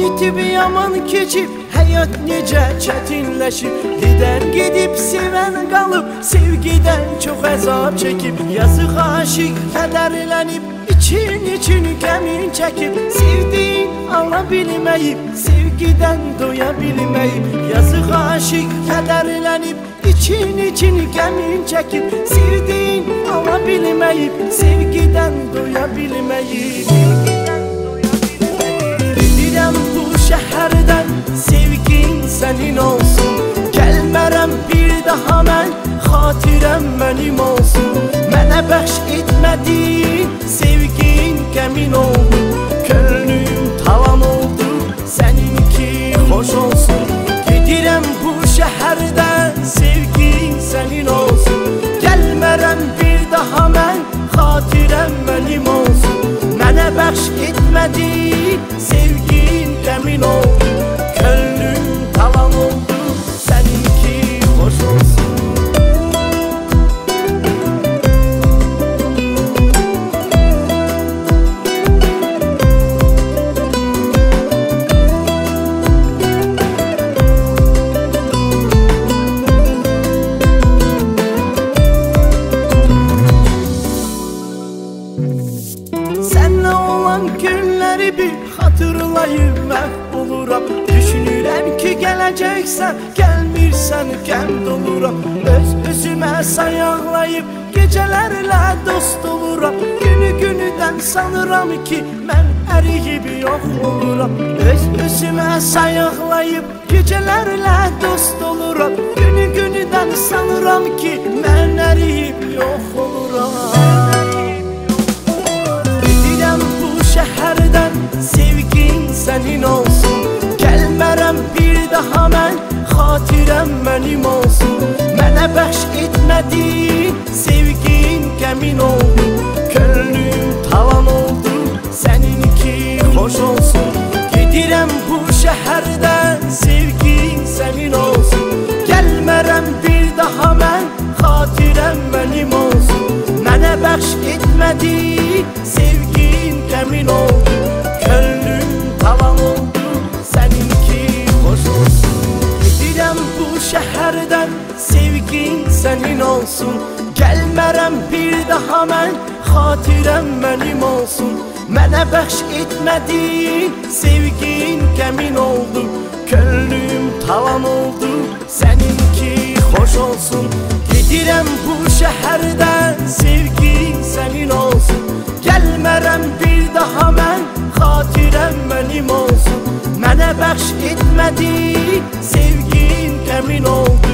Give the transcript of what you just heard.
itib yaman keçib, həyat necə çətinləşib. Gedən gedib, sevən qalıb, sevgidən çox əzab çəkib. Yazıq aşiq kədərlənib, için qəmin çəkib. Sevdiyin ala bilməyib, sevgidən doya bilməyib. Yazıq aşiq kədərlənib, için qəmin çəkib. Sevdiyin ala bilməyib, sevgidən doya bilməyib. Gedirəm bu şəhərdən, sevgin sənin olsun. Gəlmərəm bir daha mən, xatirəm mənim olsun. Mənə bəxş etmədiyin sevgin qəmin oldu. Könlüm talan oldu, səninki xoş olsun. Gedirəm bu şəhərdən, sevgin sənin olsun. Gəlmərəm bir daha mən, xatirəm mənim olsun. Mənə bəxş etmədiyin sevgin qəmin oldu. Könlüm talan oldu, səninki xoş olsun. Sənlə olan günləri bir xatırlayıb məhv oluram. Düşünürəm ki gələcəksən, gəlmirsən qəmd oluram. Öz-özümə sayaqlayıb gecələrlə dost oluram. Günü-günüdən sanıram ki mən əriyib yox oluram. Öz-özümə sayaqlayıb gecələrlə dost oluram. Günü-günüdən sanıram ki mən əriyib yox oluram. Şəhərdən sevgin sənin olsun. Gəlmərəm bir daha mən, xatirəm mənim olsun. Mənə bəxş etmədiyin sevgin qəmin oldu. Könlüm talan oldu, səninki xoş olsun. Gedirəm bu şəhərdən, sevgin sənin olsun. Gəlmərəm bir daha mən, xatirəm mənim olsun. Mənə bəxş etmədiyin sevgin qəmin oldu. Könlüm talan oldu, səninki xoş olsun. Gedirəm bu şəhərdən, sevgin sənin olsun. Gəlmərəm bir daha mən, xatirəm mənim olsun. Mənə bəxş etmədiyin sevgin qəmin oldu. Könlüm talan oldu, səninki xoş olsun. Gedirəm bu şəhərdən, sevgin sənin olsun. Gəlmərəm bir daha mən, xatirəm mənim olsun. Mənə bəxş etmədiyin sevgin qəmin oldu.